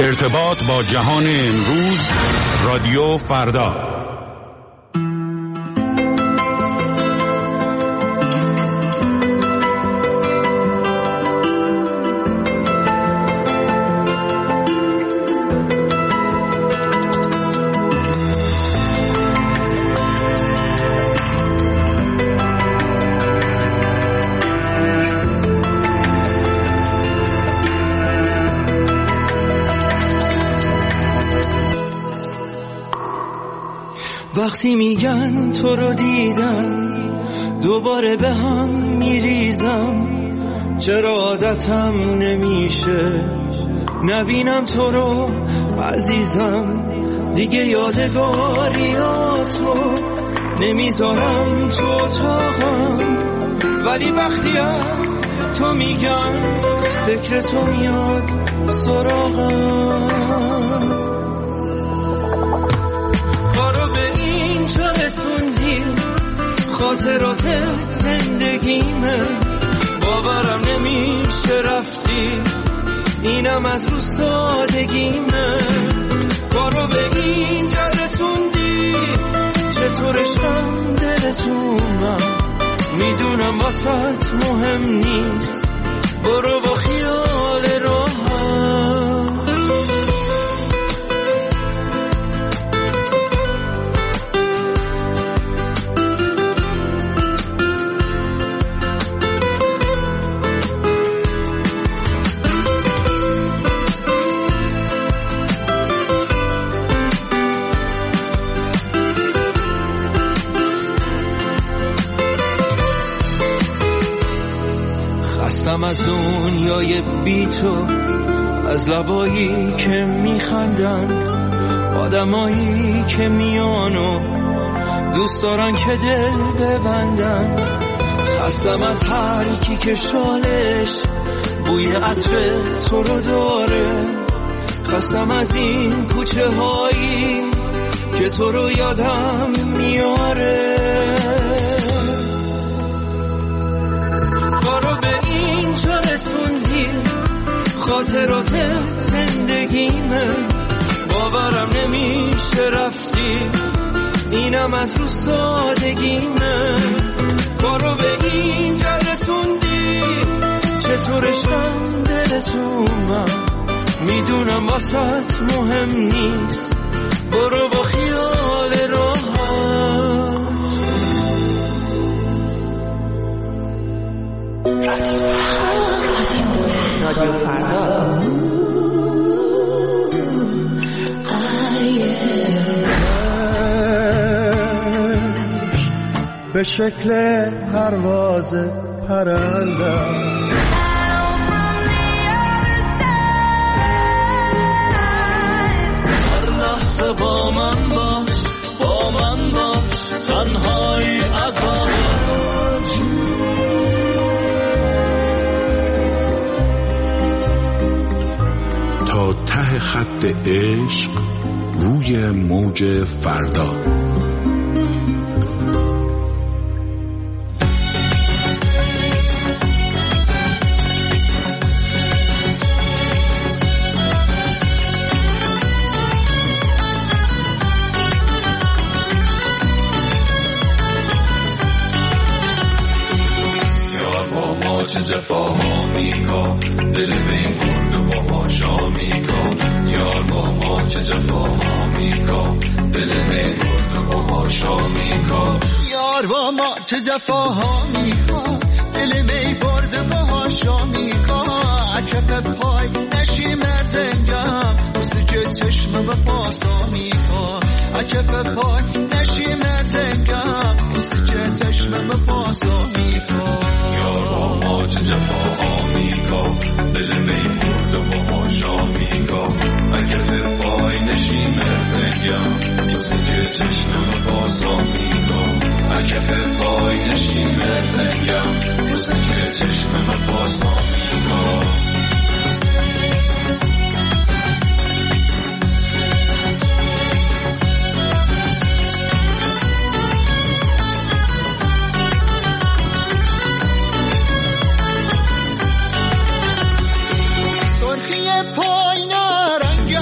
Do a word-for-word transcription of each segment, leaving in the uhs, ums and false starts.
ارتباط با جهان امروز، رادیو فردا. وقتی میگن تو رو دیدم دوباره به هم میریزم، چرا عادتم نمیشه نبینم تو رو عزیزم. دیگه یادگاریاتو نمیذارم تو اتاقم، ولی وقتی از تو میگن فکر تو میاد سراغم. خاطرات زندگیمه، باورم نمیشه رفتی، اینم از رو سادگیمه. کارو به اینجا رسوندی، چطور عشقم دلتونم، میدونم واسط مهم نیست، برو با خیال راحت. از دنیای بی تو، از لبایی که میخندن، آدمایی که میانو دوست دارن که دل ببندن. خستم از هر کی که شالش بوی عطر تو رو داره، خستم از این کوچه هایی که تو رو یادم میاره. خاطرات زندگیمه، باورم نمیشه رفتی، اینم از رو سادگیمه. کارو به اینجا رسوندی، چطور عشقم دلتونم، میدونم واسط مهم نیست، برو با خیال راحت. رادیو فردا. به شکل پرواز پرنده هر لحظه با من باش، با من باش، تنهایی عذابه. تا ته خط عشق روی موج فردا. چه جفاها میکن، دل به این برد و باهاشا میکن. یار با ما چه جفاها میکن، دل به این برد و باهاشا میکن. یار با ما چه جفاها میکن، دل می برد باهاشا میکن. عکف پای نشی مرزنگم، بسی که چشم به پاسا میکن. عکف پای نشی مرزنگم، بسی که چشم به پاسا میکن. یار با ما چه جفاها میکن، دل می برد و باهاشا میکن. عکف پای نشی مرزنگم، بسی که چشم به پاسا میکن. عکف پای نشی مرزنگم، بسی که چشم به پاسا میکن. پای نارنگم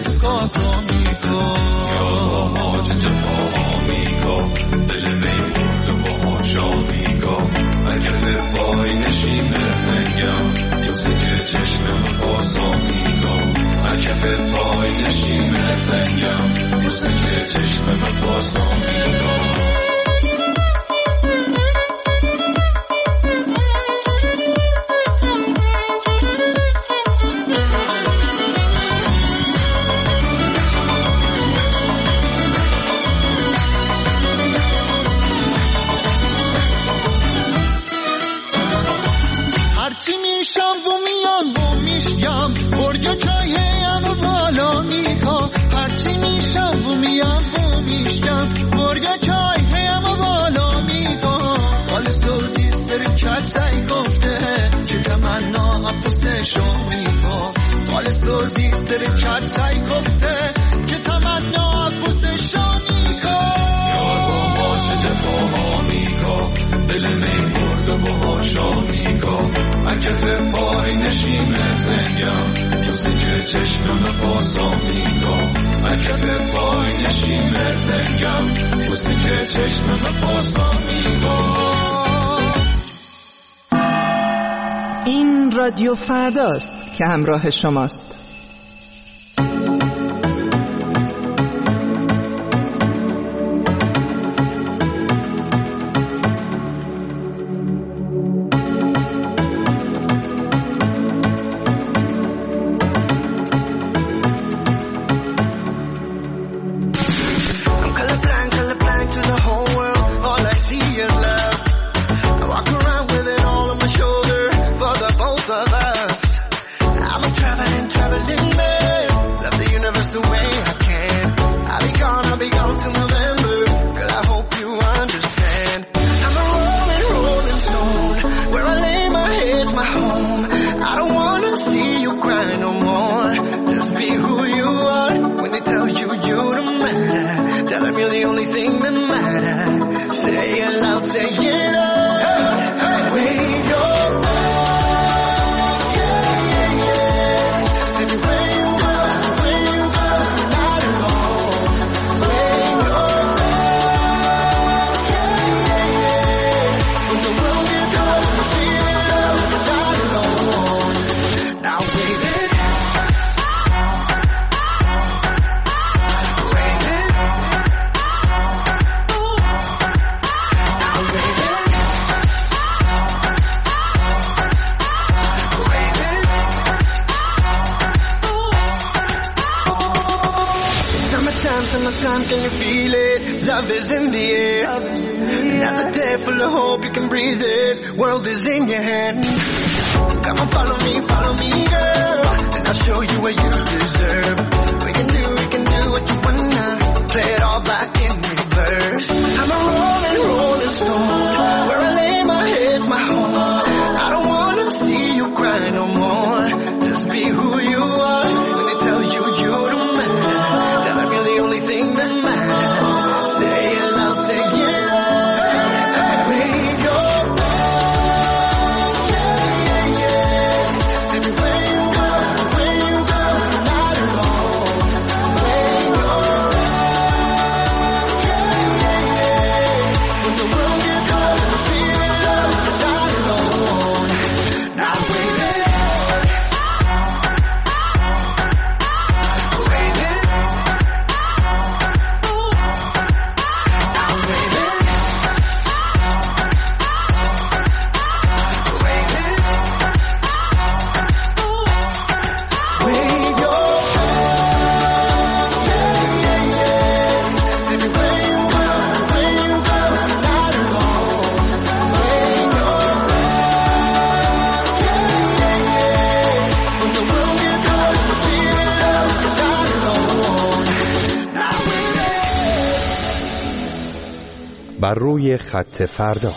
کاکا میکا یارا ماج جفا میکا دل می برد و با شامیکا اگر پای نشیم زنگم تو سکه چشمم پاسا میکا اگر پای نشیم زنگم تو سکه چشمم پاسا میکا سوزی سر چت سعی گفته که تمنا بوس شامیکا یار با ما چه جفاها میکا دل می برد و با شامیکا اکف پای نشیم زنگم تو سکه چشمم پاسا میکا اکف پای نشیم زنگم تو سکه چشمم پاسا میکا. این رادیو فرداست که همراه شماست. Can you feel it? Love is in the air. Another day full of hope, you can breathe it. World is in your hand. Come on, follow me, follow me, girl, and I'll show you what you deserve. We can do, we can do what you wanna. Play it all back in reverse. I'm a rolling, rolling stone. Where I lay my head's my home. I don't wanna see you cry no more. Just be who you are. When they tell you you don't matter, tell them you're the only thing that matters. Say it loud, say it loud. Wake up. Yeah, yeah, yeah. Tell me where you go, where you go, not alone. Wake up. Yeah, yeah, yeah. When the world gets cold, feel it love, not alone. Now wait it. Wait it. بر روی خط فردا.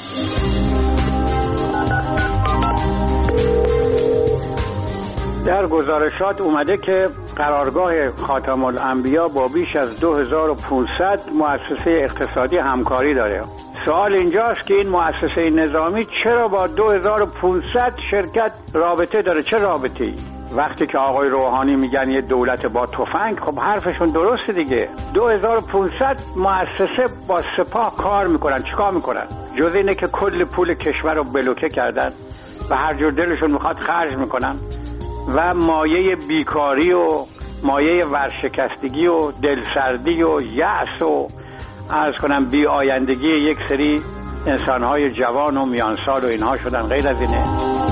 در گزارشات اومده که قرارگاه خاتم الانبیا با بیش از دو هزار و پانصد مؤسسه اقتصادی همکاری داره. سوال اینجاست که این مؤسسه نظامی چرا با دو هزار و پانصد شرکت رابطه داره؟ چه رابطه‌ای؟ وقتی که آقای روحانی میگن یه دولت با تفنگ، خب حرفشون درسته دیگه. دو هزار و پانصد مؤسسه با سپاه کار میکنن. چیکار میکنن؟ جز اینه که کل پول کشور رو بلوکه کردن و هر جور دلشون میخواد خرج میکنن و مایه بیکاری و مایه ورشکستگی و دلسردی و یأس و عرض کنم بی آیندگی یک سری انسانهای جوان و میانسال و اینها شدن. غیر از اینه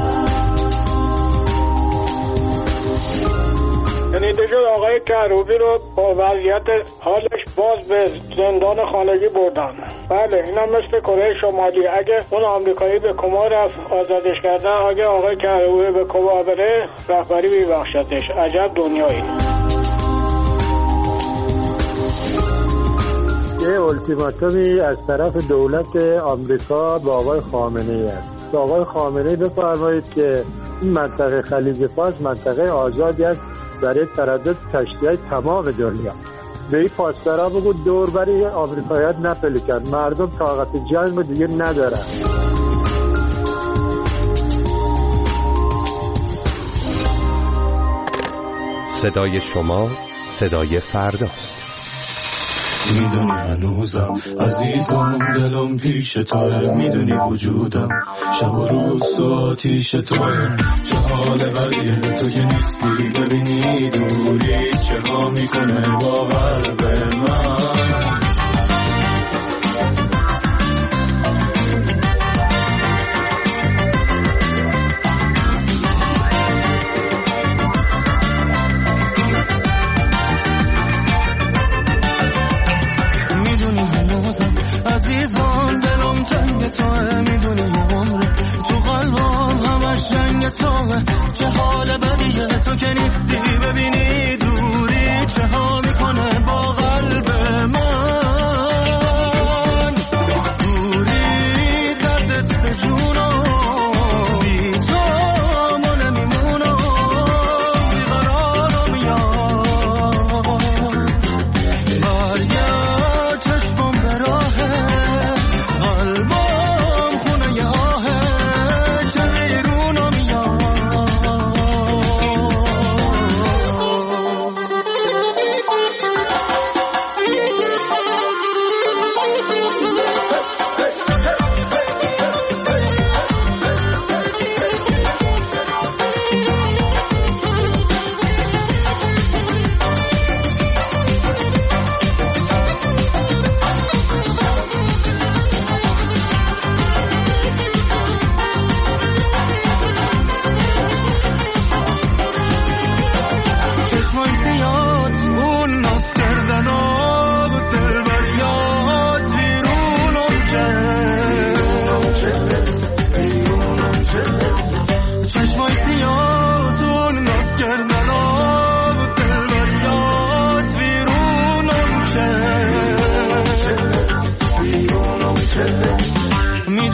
یعنی دیگه آقای کروبی رو با وضعیت حالش باز به زندان خانگی بردن. بله اینا مثل کره شمالی، اگه اون آمریکایی به کما رفت آزادش کردن، اگه آقای کروبی به کما بره رهبری میبخشتش. عجب دنیایی. یه التیماتومی از طرف دولت آمریکا با آقای خامنه‌ای است. با آقای خامنه‌ای بفرمایید که این منطقه خلیج فارس منطقه آزادی است برای تردد کشتی‌های تمام دنیا. به این پاسدارا بگو دور بری آمریکایی‌ها نپلکن، مردم طاقت جنگ رو دیگه ندارن. صدای شما صدای فرداست. میدونی هنوزم عزیزم دلم پیش توه، میدونی وجودم شب و روز تو آتیش توه. چه حال بدیه تو که نیستی، ببینی دوری چه ها میکنه با قلب من. عزیزان دلم تنگ توه، میدونی یه عمر تو قلبم همش جنگ توه. چه حال بدیه تو که نیستی، ببینی دوری چه ها میکنه با قلب من. دوری دردت به جونم، بی تو ما نمیمونم، بیقرارم یاد. برگرد چشمم به راه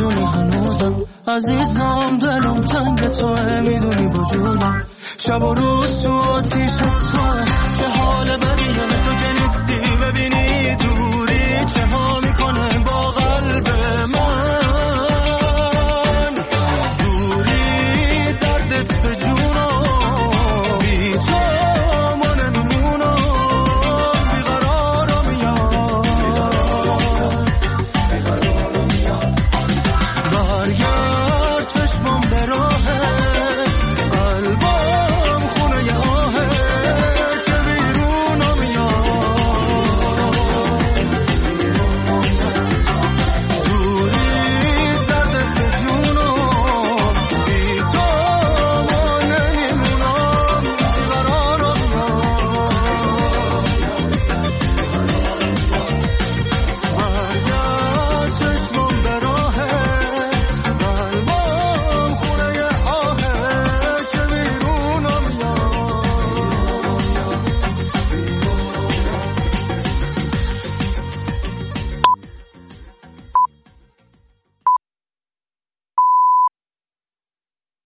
عزیزم دلم تنگ توه، میدونی وجودم شب و روز